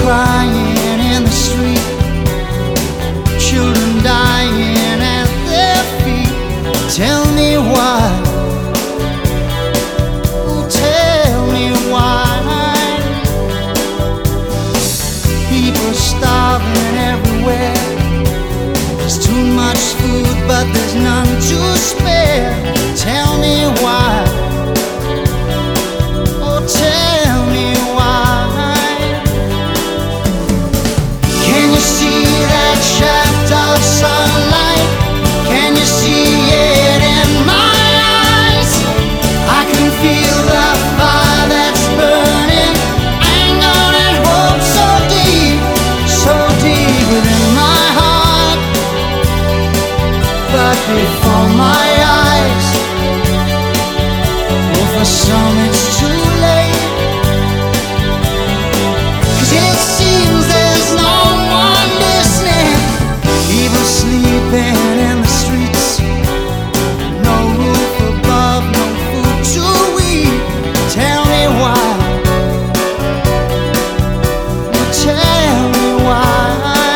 crying in the street, children dying at their feet. Tell me why, oh, tell me why. People starving everywhere. There's too much food, but there's none to spare. Tell me why, oh, tell me why. Can you see that shaft of sunlight? Can you see it in my eyes? I can feel the fire that's burning, anger and hope so deep within my heart. But before my eyes, oh, for some it's too late. 'Cause it seems there's no one listening. People sleeping in the streets, no roof above, no food to eat. Tell me why, oh, tell me why.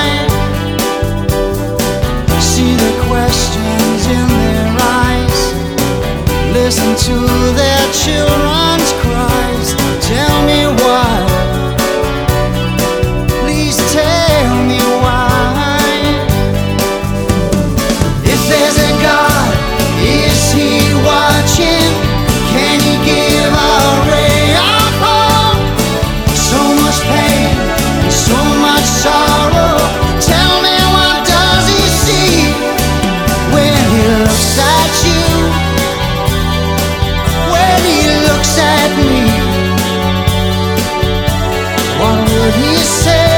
See the questions in their eyes, listen to their children's cries. Tell me why, please tell me why. If there's a God, is He watching? Can He give a ray of hope? So much pain and so much sorrow. Tell me, what does He see when He looks at you, when He looks at me? What would He say?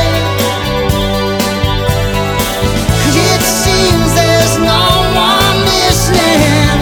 'Cause it seems there's no one listening.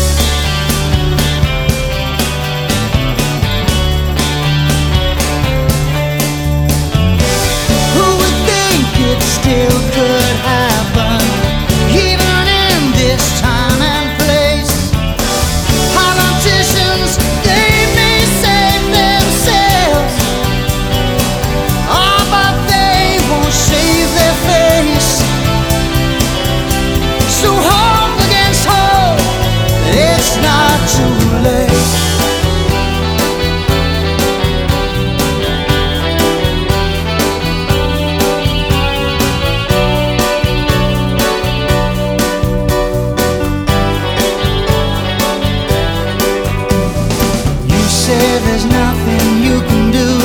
Who would think it still could happen, even in this time and place? Politicians, they may save themselves, oh, but they won't save their face. So hope against hope, it's not too late. You say there's nothing you can do,